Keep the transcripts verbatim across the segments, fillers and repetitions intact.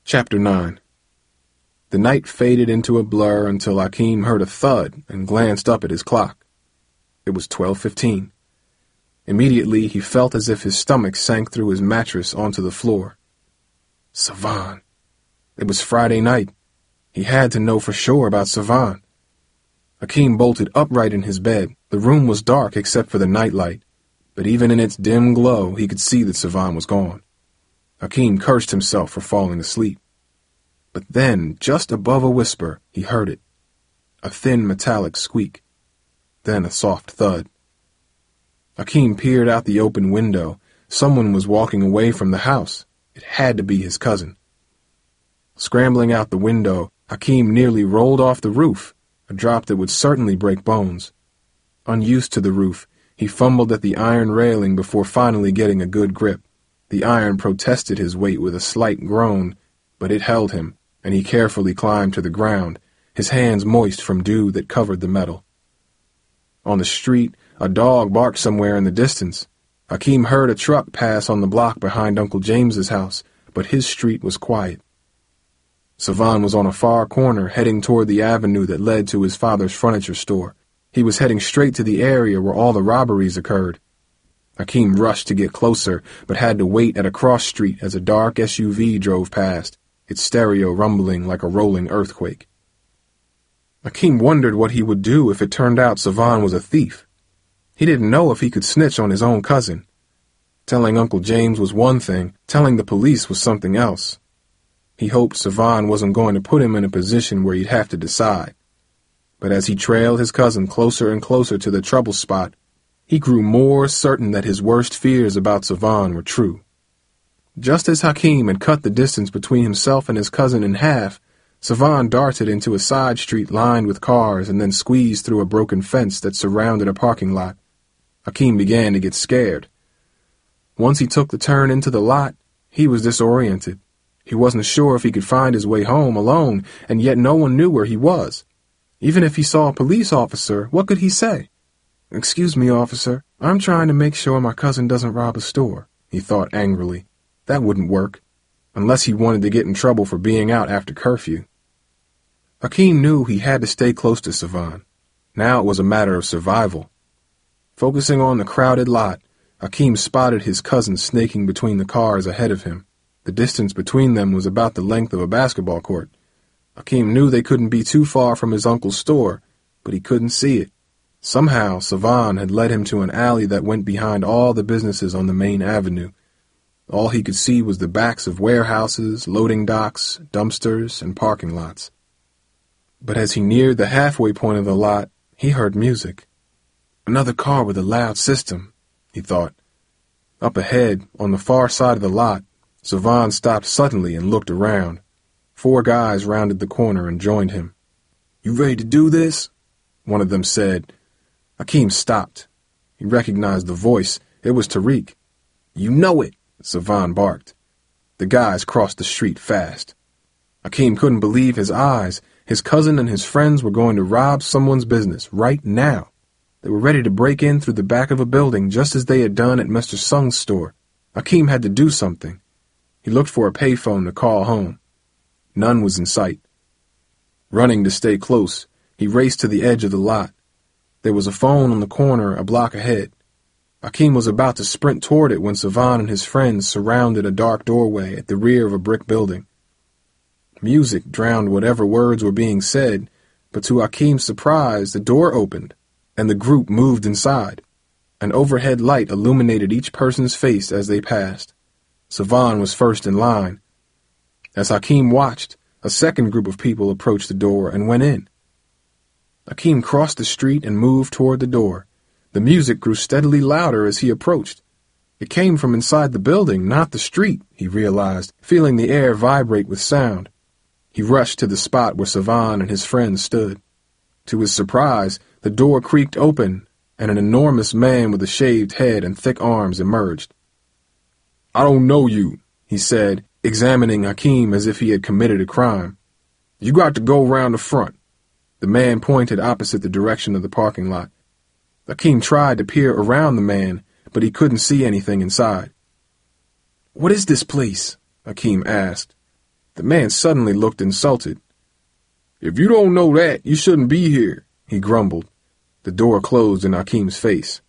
Chapter nine. The night faded into a blur until Hakeem heard a thud and glanced up at his clock. It was twelve fifteen. Immediately he felt as if his stomach sank through his mattress onto the floor. Savan. It was Friday night. He had to know for sure about Savan. Hakeem bolted upright in his bed. The room was dark except for the nightlight, but even in its dim glow he could see that Savan was gone. Hakeem cursed himself for falling asleep. But then, just above a whisper, he heard it. A thin metallic squeak. Then a soft thud. Hakeem peered out the open window. Someone was walking away from the house. It had to be his cousin. Scrambling out the window, Hakeem nearly rolled off the roof, a drop that would certainly break bones. Unused to the roof, he fumbled at the iron railing before finally getting a good grip. The iron protested his weight with a slight groan, but it held him, and he carefully climbed to the ground, his hands moist from dew that covered the metal. On the street, a dog barked somewhere in the distance. Hakeem heard a truck pass on the block behind Uncle James's house, but his street was quiet. Savan was on a far corner heading toward the avenue that led to his father's furniture store. He was heading straight to the area where all the robberies occurred. Hakeem rushed to get closer, but had to wait at a cross street as a dark S U V drove past, its stereo rumbling like a rolling earthquake. Hakeem wondered what he would do if it turned out Savan was a thief. He didn't know if he could snitch on his own cousin. Telling Uncle James was one thing, telling the police was something else. He hoped Savan wasn't going to put him in a position where he'd have to decide. But as he trailed his cousin closer and closer to the trouble spot, he grew more certain that his worst fears about Savan were true. Just as Hakeem had cut the distance between himself and his cousin in half, Savan darted into a side street lined with cars and then squeezed through a broken fence that surrounded a parking lot. Hakeem began to get scared. Once he took the turn into the lot, he was disoriented. He wasn't sure if he could find his way home alone, and yet no one knew where he was. Even if he saw a police officer, what could he say? "Excuse me, officer, I'm trying to make sure my cousin doesn't rob a store," he thought angrily. That wouldn't work, unless he wanted to get in trouble for being out after curfew. Hakeem knew he had to stay close to Savan. Now it was a matter of survival. Focusing on the crowded lot, Hakeem spotted his cousin snaking between the cars ahead of him. The distance between them was about the length of a basketball court. Hakeem knew they couldn't be too far from his uncle's store, but he couldn't see it. Somehow, Savan had led him to an alley that went behind all the businesses on the main avenue. All he could see was the backs of warehouses, loading docks, dumpsters, and parking lots. But as he neared the halfway point of the lot, he heard music. Another car with a loud system, he thought. Up ahead, on the far side of the lot, Savan stopped suddenly and looked around. Four guys rounded the corner and joined him. "You ready to do this?" one of them said. Hakeem stopped. He recognized the voice. It was Tariq. "You know it," Savan barked. The guys crossed the street fast. Hakeem couldn't believe his eyes. His cousin and his friends were going to rob someone's business right now. They were ready to break in through the back of a building just as they had done at Mister Sung's store. Hakeem had to do something. He looked for a payphone to call home. None was in sight. Running to stay close, he raced to the edge of the lot. There was a phone on the corner a block ahead. Hakeem was about to sprint toward it when Savan and his friends surrounded a dark doorway at the rear of a brick building. Music drowned whatever words were being said, but to Hakeem's surprise, the door opened, and the group moved inside. An overhead light illuminated each person's face as they passed. Savan was first in line. As Hakeem watched, a second group of people approached the door and went in. Hakeem crossed the street and moved toward the door. The music grew steadily louder as he approached. It came from inside the building, not the street, he realized, feeling the air vibrate with sound. He rushed to the spot where Savan and his friends stood. To his surprise, the door creaked open, and an enormous man with a shaved head and thick arms emerged. "I don't know you," he said, examining Hakeem as if he had committed a crime. "You got to go round the front." The man pointed opposite the direction of the parking lot. Hakeem tried to peer around the man, but he couldn't see anything inside. "What is this place?" Hakeem asked. The man suddenly looked insulted. "If you don't know that, you shouldn't be here," he grumbled. The door closed in Akeem's face.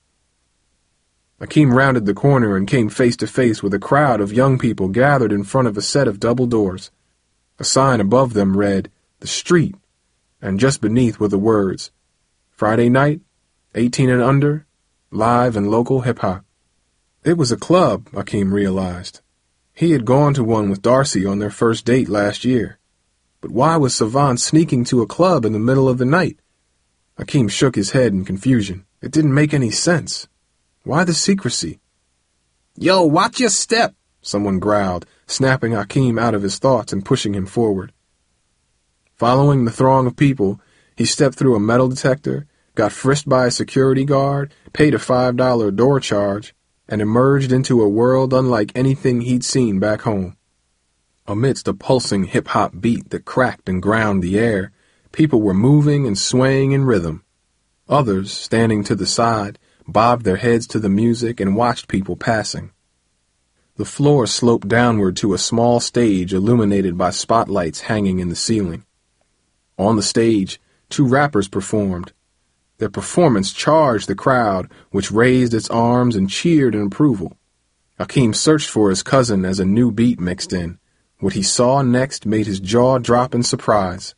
Akeem rounded the corner and came face to face with a crowd of young people gathered in front of a set of double doors. A sign above them read, "The Street," and just beneath were the words, "Friday night, eighteen and under, live and local hip-hop." It was a club, Akeem realized. He had gone to one with Darcy on their first date last year. But why was Savan sneaking to a club in the middle of the night? Akeem shook his head in confusion. It didn't make any sense. Why the secrecy? "Yo, watch your step," someone growled, snapping Akeem out of his thoughts and pushing him forward. Following the throng of people, he stepped through a metal detector, got frisked by a security guard, paid a five dollar door charge, and emerged into a world unlike anything he'd seen back home. Amidst a pulsing hip-hop beat that cracked and ground the air, people were moving and swaying in rhythm. Others, standing to the side, bobbed their heads to the music and watched people passing. The floor sloped downward to a small stage illuminated by spotlights hanging in the ceiling. On the stage, two rappers performed. Their performance charged the crowd, which raised its arms and cheered in approval. Akeem searched for his cousin as a new beat mixed in. What he saw next made his jaw drop in surprise.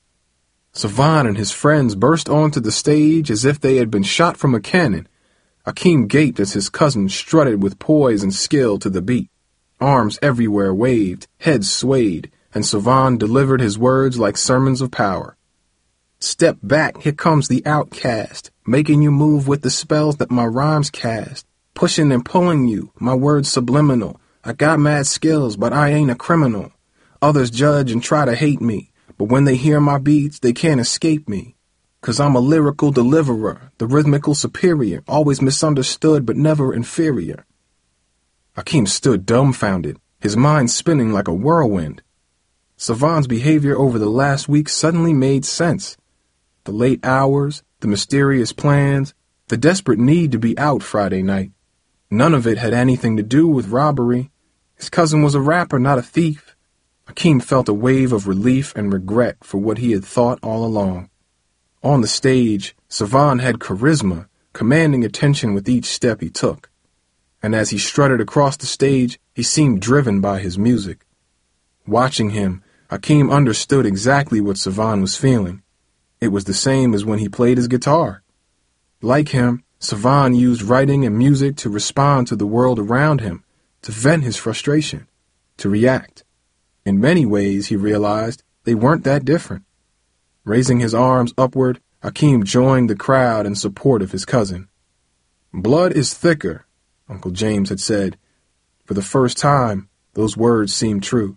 Savan and his friends burst onto the stage as if they had been shot from a cannon. Akeem gaped as his cousin strutted with poise and skill to the beat. Arms everywhere waved, heads swayed, and Savan delivered his words like sermons of power. "Step back, here comes the outcast, making you move with the spells that my rhymes cast. Pushing and pulling you, my words subliminal. I got mad skills, but I ain't a criminal. Others judge and try to hate me, but when they hear my beats, they can't escape me. 'Cause I'm a lyrical deliverer, the rhythmical superior, always misunderstood but never inferior." Akeem stood dumbfounded, his mind spinning like a whirlwind. Savan's behavior over the last week suddenly made sense. The late hours, the mysterious plans, the desperate need to be out Friday night. None of it had anything to do with robbery. His cousin was a rapper, not a thief. Akeem felt a wave of relief and regret for what he had thought all along. On the stage, Savan had charisma, commanding attention with each step he took. And as he strutted across the stage, he seemed driven by his music. Watching him, Akeem understood exactly what Savan was feeling. It was the same as when he played his guitar. Like him, Savan used writing and music to respond to the world around him, to vent his frustration, to react. In many ways, he realized, they weren't that different. Raising his arms upward, Akeem joined the crowd in support of his cousin. "Blood is thicker," Uncle James had said. For the first time, those words seemed true.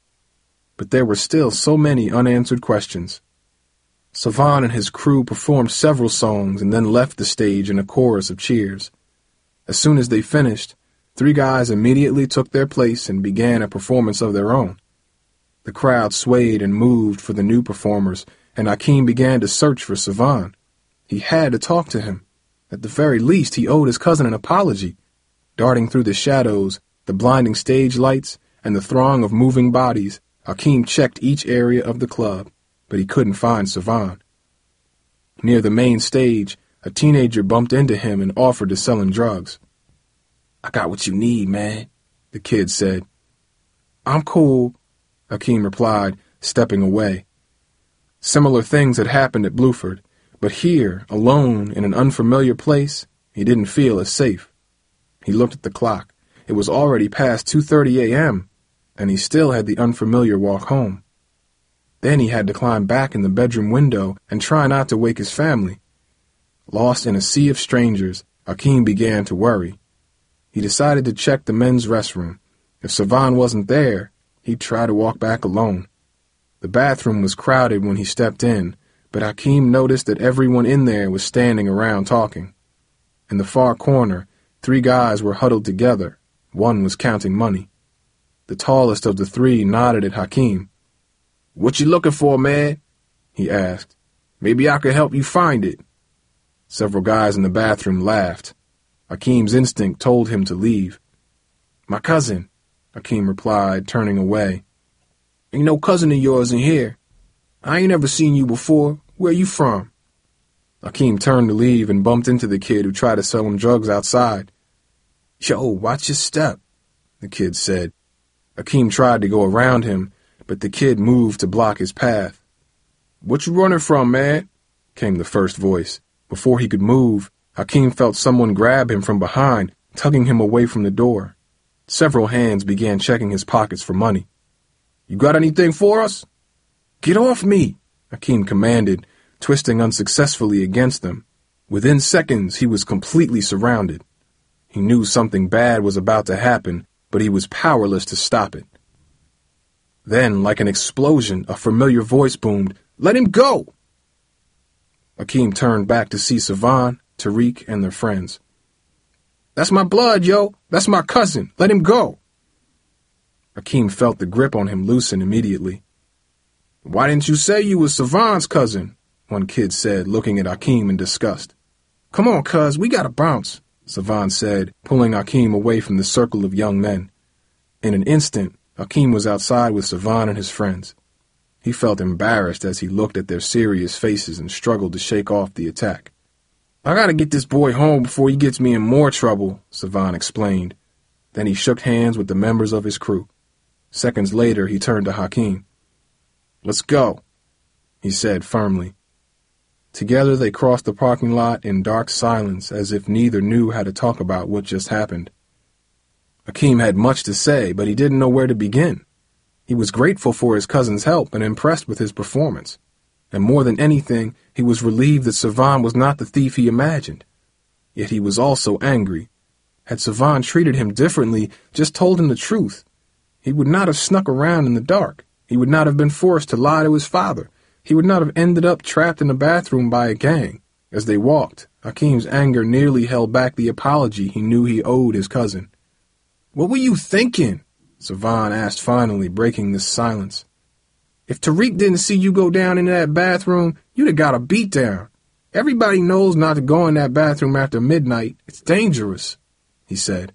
But there were still so many unanswered questions. Savan and his crew performed several songs and then left the stage in a chorus of cheers. As soon as they finished, three guys immediately took their place and began a performance of their own. The crowd swayed and moved for the new performers, and Akeem began to search for Savan. He had to talk to him. At the very least, he owed his cousin an apology. Darting through the shadows, the blinding stage lights, and the throng of moving bodies, Akeem checked each area of the club, but he couldn't find Savan. Near the main stage, a teenager bumped into him and offered to sell him drugs. "I got what you need, man," the kid said. "I'm cool," Akeem replied, stepping away. Similar things had happened at Bluford, but here, alone in an unfamiliar place, he didn't feel as safe. He looked at the clock. It was already past two thirty a.m., and he still had the unfamiliar walk home. Then he had to climb back in the bedroom window and try not to wake his family. Lost in a sea of strangers, Akeem began to worry. He decided to check the men's restroom. If Savan wasn't there, he'd try to walk back alone. The bathroom was crowded when he stepped in, but Akeem noticed that everyone in there was standing around talking. In the far corner, three guys were huddled together. One was counting money. The tallest of the three nodded at Akeem. "What you looking for, man?" he asked. "Maybe I could help you find it." Several guys in the bathroom laughed. Akeem's instinct told him to leave. "My cousin," Akeem replied, turning away. Ain't no cousin of yours in here. I ain't ever seen you before. Where you from?" Akeem turned to leave and bumped into the kid who tried to sell him drugs outside. "Yo, watch your step," the kid said. Akeem tried to go around him, but the kid moved to block his path. "What you running from, man?" came the first voice. Before he could move, Akeem felt someone grab him from behind, tugging him away from the door. Several hands began checking his pockets for money. "You got anything for us?" "Get off me," Akeem commanded, twisting unsuccessfully against them. Within seconds, he was completely surrounded. He knew something bad was about to happen, but he was powerless to stop it. Then, like an explosion, a familiar voice boomed, "Let him go!" Akeem turned back to see Savan, Tariq, and their friends. "That's my blood, yo! That's my cousin! Let him go!" Akeem felt the grip on him loosen immediately. "Why didn't you say you was Savan's cousin?" one kid said, looking at Akeem in disgust. "Come on, cuz, we gotta bounce," Savan said, pulling Akeem away from the circle of young men. In an instant, Akeem was outside with Savan and his friends. He felt embarrassed as he looked at their serious faces and struggled to shake off the attack. "I gotta get this boy home before he gets me in more trouble," Savan explained. Then he shook hands with the members of his crew. Seconds later, he turned to Hakeem. "Let's go," he said firmly. Together they crossed the parking lot in dark silence, as if neither knew how to talk about what just happened. Akeem had much to say, but he didn't know where to begin. He was grateful for his cousin's help and impressed with his performance. And more than anything, he was relieved that Savan was not the thief he imagined. Yet he was also angry. Had Savan treated him differently, just told him the truth, he would not have snuck around in the dark. He would not have been forced to lie to his father. He would not have ended up trapped in a bathroom by a gang. As they walked, Akeem's anger nearly held back the apology he knew he owed his cousin. "What were you thinking?" Savan asked finally, breaking this silence. "If Tariq didn't see you go down into that bathroom, you'd have got a beat down. Everybody knows not to go in that bathroom after midnight. It's dangerous," he said.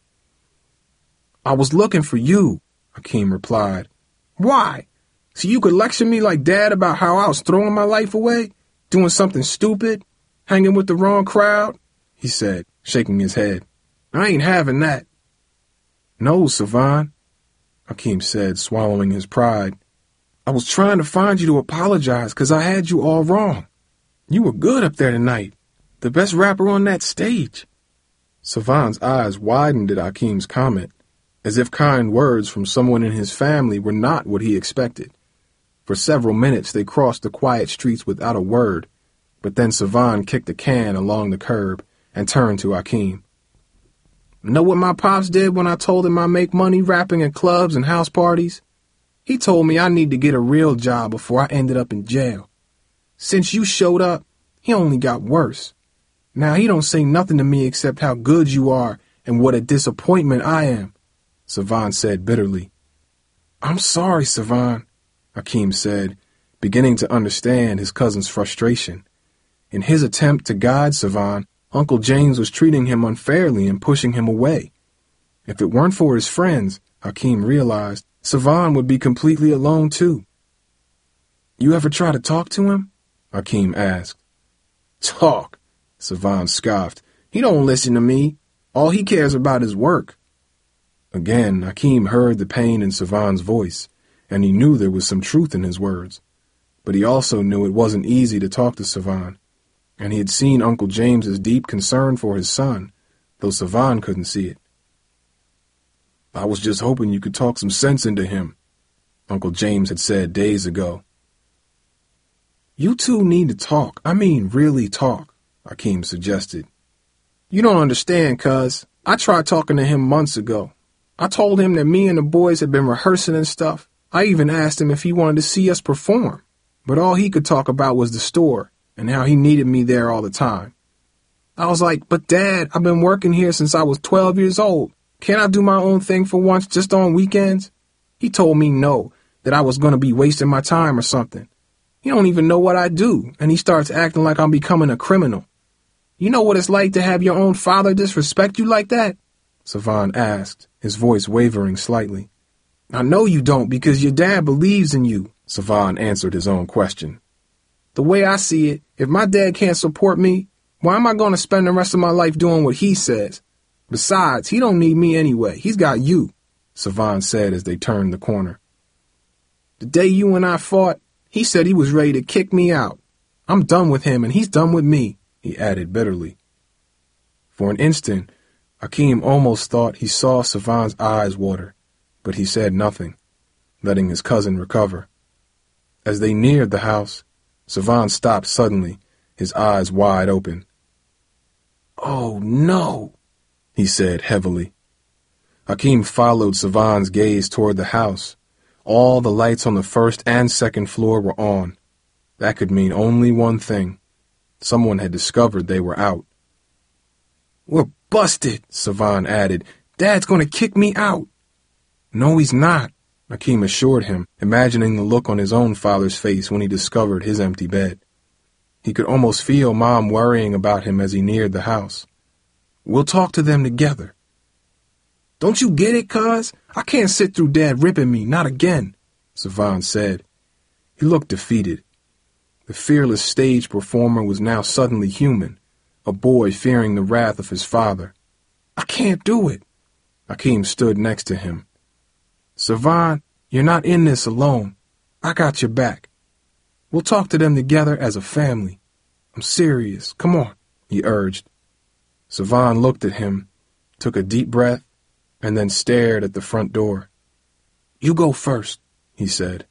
"I was looking for you," Akeem replied. "Why? So you could lecture me like Dad about how I was throwing my life away, doing something stupid, hanging with the wrong crowd?" he said, shaking his head. "I ain't having that." "No, Savan," Akeem said, swallowing his pride. "I was trying to find you to apologize because I had you all wrong. You were good up there tonight, the best rapper on that stage." Savan's eyes widened at Akeem's comment, as if kind words from someone in his family were not what he expected. For several minutes they crossed the quiet streets without a word, but then Savan kicked a can along the curb and turned to Akeem. "Know what my pops did when I told him I make money rapping at clubs and house parties? He told me I need to get a real job before I ended up in jail. Since you showed up, he only got worse. Now he don't say nothing to me except how good you are and what a disappointment I am," Savan said bitterly. "I'm sorry, Savan," Akeem said, beginning to understand his cousin's frustration. In his attempt to guide Savan, Uncle James was treating him unfairly and pushing him away. If it weren't for his friends, Akeem realized, Savan would be completely alone too. "You ever try to talk to him?" Akeem asked. "Talk," Savan scoffed. "He don't listen to me. All he cares about is work." Again, Akeem heard the pain in Savan's voice, and he knew there was some truth in his words. But he also knew it wasn't easy to talk to Savan, and he had seen Uncle James's deep concern for his son, though Savan couldn't see it. "I was just hoping you could talk some sense into him," Uncle James had said days ago. "You two need to talk. I mean, really talk," Akeem suggested. "You don't understand, cuz. I tried talking to him months ago. I told him that me and the boys had been rehearsing and stuff. I even asked him if he wanted to see us perform, but all he could talk about was the store and how he needed me there all the time. I was like, but Dad, I've been working here since I was twelve years old. Can't I do my own thing for once, just on weekends? He told me no, that I was going to be wasting my time or something. He don't even know what I do, and he starts acting like I'm becoming a criminal. You know what it's like to have your own father disrespect you like that?" Savan asked, his voice wavering slightly. I know you don't because your dad believes in you, Savan answered his own question. The way I see it, if my dad can't support me, why am I going to spend the rest of my life doing what he says? Besides, he don't need me anyway. He's got you, Savan said as they turned the corner. The day you and I fought, he said he was ready to kick me out. I'm done with him and he's done with me, he added bitterly. For an instant, Akeem almost thought he saw Savan's eyes water, but he said nothing, letting his cousin recover. As they neared the house, Savan stopped suddenly, his eyes wide open. Oh, no, he said heavily. Akeem followed Savan's gaze toward the house. All the lights on the first and second floor were on. That could mean only one thing. Someone had discovered they were out. We're busted, Savan added. Dad's going to kick me out. No, he's not, Akeem assured him, imagining the look on his own father's face when he discovered his empty bed. He could almost feel Mom worrying about him as he neared the house. We'll talk to them together. Don't you get it, cuz? I can't sit through Dad ripping me, not again, Savan said. He looked defeated. The fearless stage performer was now suddenly human, a boy fearing the wrath of his father. I can't do it. Akeem stood next to him. Savan, you're not in this alone. I got your back. We'll talk to them together as a family. I'm serious. Come on, he urged. Savan looked at him, took a deep breath, and then stared at the front door. You go first, he said.